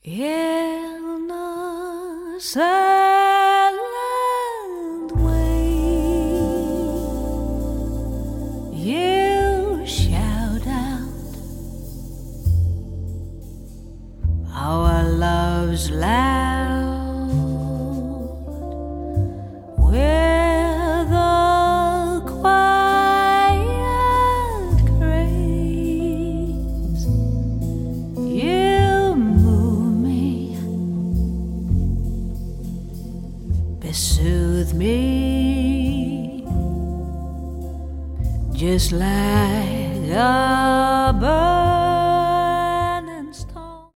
in a silent way. You shout out our love's loud with a quiet grace. You move me, soothe me, just like a bird.